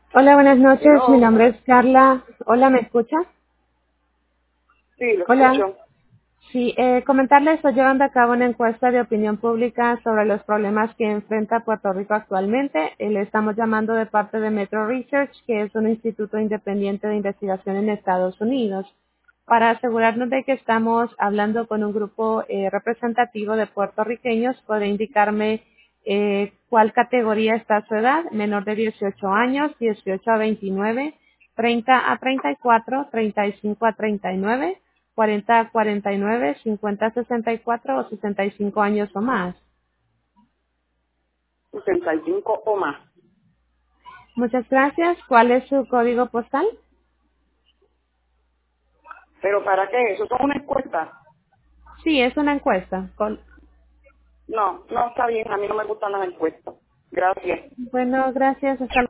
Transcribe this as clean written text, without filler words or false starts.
Hola, buenas noches. Mi Hello. nombre es Carla. Hola, ¿me escucha? Sí, lo Hola. escucho. Sí, comentarle, estoy llevando a cabo una encuesta de opinión pública sobre los problemas que enfrenta Puerto Rico actualmente. Le estamos llamando de parte de Metro Research, que es un instituto independiente de investigación en Estados Unidos, para asegurarnos de que estamos hablando con un grupo representativo de puertorriqueños. ¿Puede indicarme cuál categoría está su edad? Menor de 18 años, 18 a 29, 30 a 34, 35 a 39. 40 a 49, 50 a 64 o 65 años o más. 65 o más. Muchas gracias. ¿Cuál es su código postal? ¿Pero para qué? ¿Eso es una encuesta? Sí, es una encuesta. No, no está bien. A mí no me gustan las encuestas. Gracias. Bueno, gracias. Hasta